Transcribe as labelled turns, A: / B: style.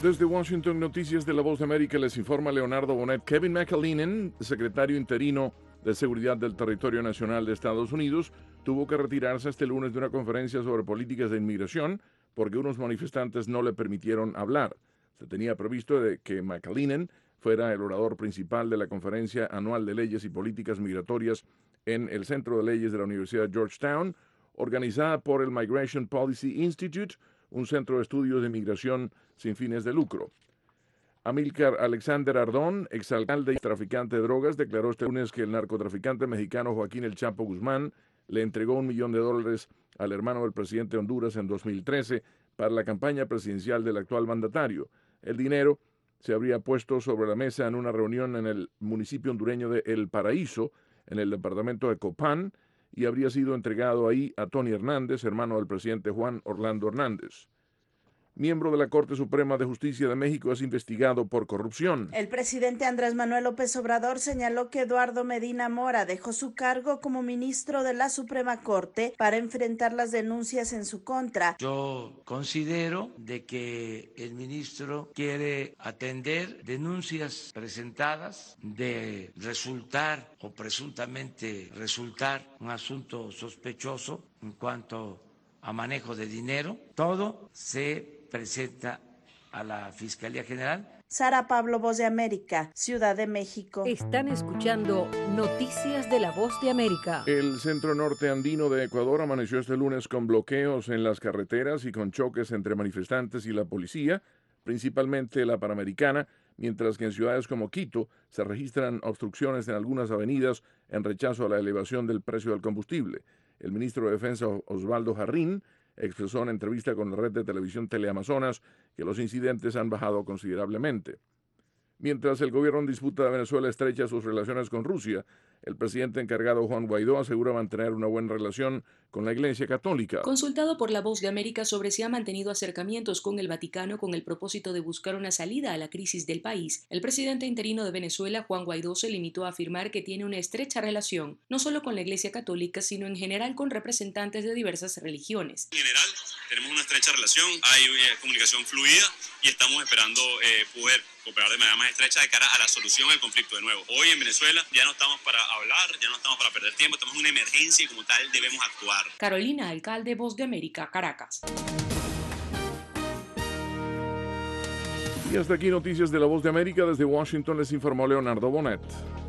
A: Desde Washington, Noticias de la Voz de América, les informa Leonardo Bonet. Kevin McAleenan, secretario interino de Seguridad del Territorio Nacional de Estados Unidos, tuvo que retirarse este lunes de una conferencia sobre políticas de inmigración porque unos manifestantes no le permitieron hablar. Se tenía previsto de que McAleenan fuera el orador principal de la Conferencia Anual de Leyes y Políticas Migratorias en el Centro de Leyes de la Universidad de Georgetown, organizada por el Migration Policy Institute, un centro de estudios de migración sin fines de lucro. Amílcar Alexander Ardón, exalcalde y traficante de drogas, declaró este lunes que el narcotraficante mexicano Joaquín El Chapo Guzmán le entregó $1 millón al hermano del presidente de Honduras en 2013 para la campaña presidencial del actual mandatario. El dinero se habría puesto sobre la mesa en una reunión en el municipio hondureño de El Paraíso, en el departamento de Copán, y habría sido entregado ahí a Tony Hernández, hermano del presidente Juan Orlando Hernández. Miembro de la Corte Suprema de Justicia de México, es investigado por corrupción.
B: El presidente Andrés Manuel López Obrador señaló que Eduardo Medina Mora dejó su cargo como ministro de la Suprema Corte para enfrentar las denuncias en su contra.
C: Yo considero de que el ministro quiere atender denuncias presentadas de resultar o presuntamente resultar un asunto sospechoso en cuanto a manejo de dinero. Todo se presenta a la Fiscalía General.
B: Sara Pablo, Voz de América, Ciudad de México.
D: Están escuchando Noticias de la Voz de América.
A: El centro norte andino de Ecuador amaneció este lunes con bloqueos en las carreteras y con choques entre manifestantes y la policía, principalmente la Panamericana, mientras que en ciudades como Quito se registran obstrucciones en algunas avenidas en rechazo a la elevación del precio del combustible. El ministro de Defensa, Osvaldo Jarrín, expresó en entrevista con la red de televisión Teleamazonas que los incidentes han bajado considerablemente. Mientras el gobierno en disputa de Venezuela estrecha sus relaciones con Rusia, el presidente encargado Juan Guaidó asegura mantener una buena relación con la Iglesia Católica.
E: Consultado por La Voz de América sobre si ha mantenido acercamientos con el Vaticano con el propósito de buscar una salida a la crisis del país, el presidente interino de Venezuela, Juan Guaidó, se limitó a afirmar que tiene una estrecha relación, no solo con la Iglesia Católica, sino en general con representantes de diversas religiones.
F: En general, tenemos una estrecha relación, hay comunicación fluida y estamos esperando poder cooperar de manera más estrecha de cara a la solución del conflicto de nuevo. Hoy en Venezuela ya no estamos para hablar, ya no estamos para perder tiempo, estamos en una emergencia y como tal debemos actuar.
E: Carolina Alcalde, Voz de América, Caracas.
A: Y hasta aquí Noticias de la Voz de América. Desde Washington les informó Leonardo Bonet.